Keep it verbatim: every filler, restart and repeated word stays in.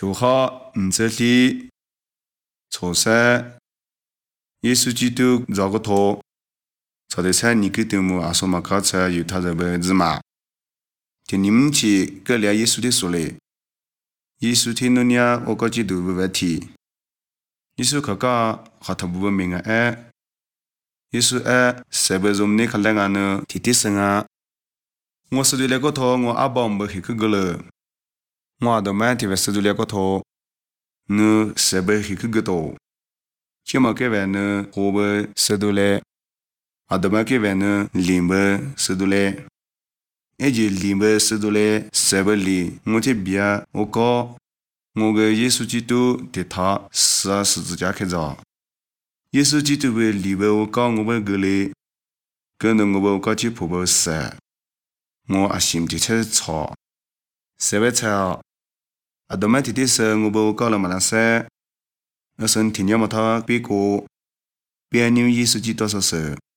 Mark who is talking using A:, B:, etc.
A: 就好唔这里错塞耶稣基督绕个头，朝的菜你给对么阿说嘛考车有他这个日嘛，就你们去个了耶稣的说嘞，耶稣听了呢我个基督不问题，耶稣可讲和他不问明啊哎，耶稣哎谁不容你看来啊呢提提生啊，我是对那个头我阿爸没去去个了，我阿都买提不是对那个头，你谁不去去个头？就么个玩呢，河不是多嘞，阿都么个玩呢，林不是多嘞，一就林不是多嘞，谁不林？我这边我讲，我个耶稣基督的他是啊十字架开着，耶稣基督为里边我讲我们个嘞，跟着我们讲去婆婆死，我阿心的才吵，谁会吵？阿都么提提生我们讲了嘛那些。那身体要么他别个别人意识几多少事，